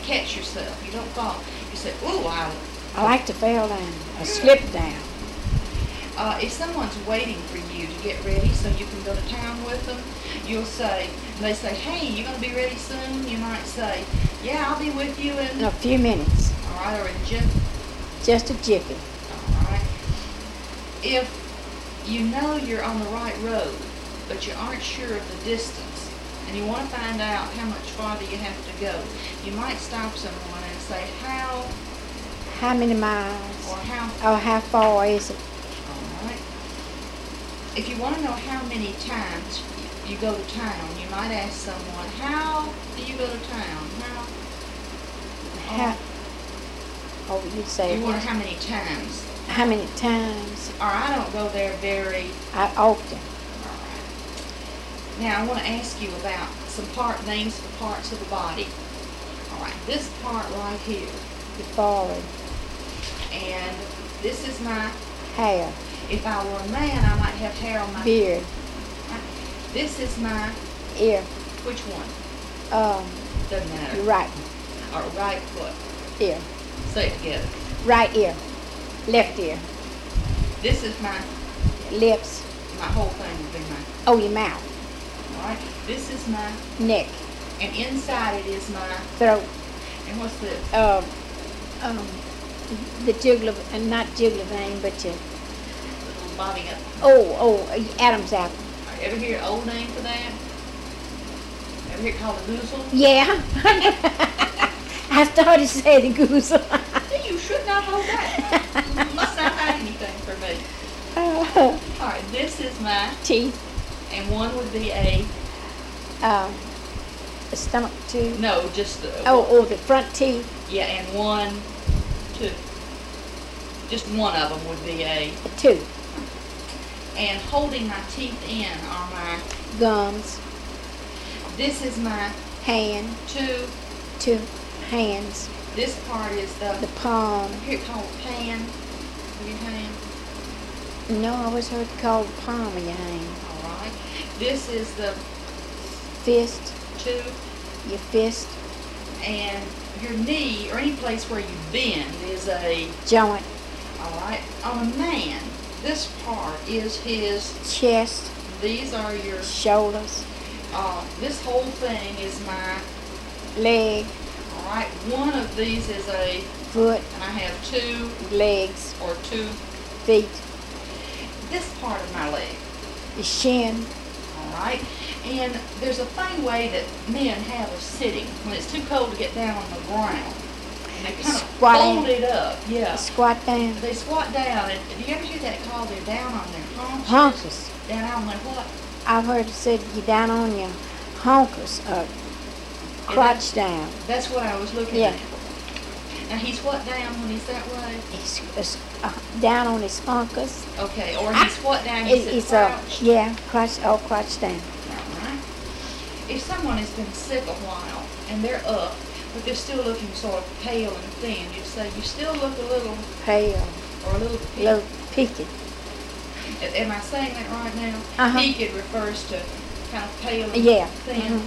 catch yourself. You don't fall. You say, ooh, I like to fall down or slip down. If someone's waiting for you to get ready so you can go to town with them, you'll say, they say, hey, you going to be ready soon? You might say, yeah, I'll be with you in a few minutes. All right, or in jiffy. Just a jiffy. All right. If you know you're on the right road, but you aren't sure of the distance, and you want to find out how much farther you have to go, you might stop someone and say, how many miles? Or how far is it? All right. If you want to know how many times you go to town, you might ask someone, how do you go to town? You'd say. You wonder how many times. How many times? Or I don't go there very often. All right. Now I want to ask you about some names for parts of the body. All right, this part right here. The forehead. And this is my hair. If I were a man, I might have hair on my beard. This is my ear. Which one? Doesn't matter. Your right. Or right foot. Ear. Say it together. Right ear. Left ear. This is my lips. My whole thing would be my. Oh, your mouth. All right. This is my neck. And inside it is my throat. And what's this? The jugular, not jugular vein, but your little body up. Adam's apple. Ever hear an old name for that? Ever hear it called a goozle? Yeah. I started to say the goozle. You should not hold that. You must not hide anything from me. All right, this is my teeth. And one would be a stomach tooth. No, just the the front teeth. Yeah, and one, two. Just one of them would be a tooth. And holding my teeth in are my gums. This is my hand. Two hands. This part is the palm. Here called pan of your hand. No, I always heard it called the palm of your hand. All right. This is the fist. Two. Your fist. And your knee, or any place where you bend, is a joint. All right. On a man, this part is his chest. These are your shoulders. This whole thing is my leg. All right. One of these is a foot. And I have two legs. Or 2 feet. This part of my leg. The shin. All right. And there's a funny way that men have of sitting when it's too cold to get down on the ground. And they kind of fold it up. Yeah. Squat down. They squat down. And do you ever hear that called they're down on their haunches? Honkers. Down on their what? I've heard it said you're down on your honkers. Crotch down. That's what I was looking at. Now he's what down when he's that way? He's down on his honkers. Okay, or he's what down? He's crouched? Crotch. Oh, crotch down. All right. If someone has been sick a while and they're up, but they're still looking sort of pale and thin, you say you still look a little pale or a little peaked. Am I saying that right now? Peaked refers to kind of pale and thin.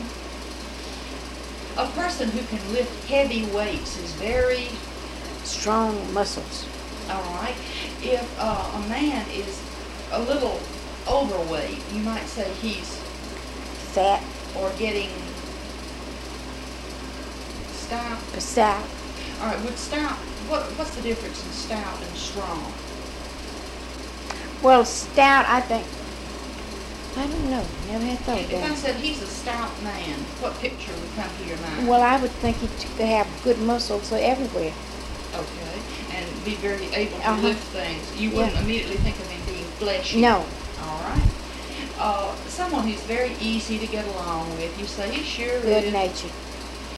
A person who can lift heavy weights is very strong muscles. All right. If a man is a little overweight, you might say he's fat or getting stout. Stout. All right. With stout, what's the difference in stout and strong? Well, stout, I think. I don't know. Never had thought that. If I said he's a stout man, what picture would come to your mind? Well, I would think he'd have good muscles everywhere. Okay. And be very able to lift things. You wouldn't immediately think of him being fleshy. No. All right. Someone who's very easy to get along with. You say he sure is. Good natured.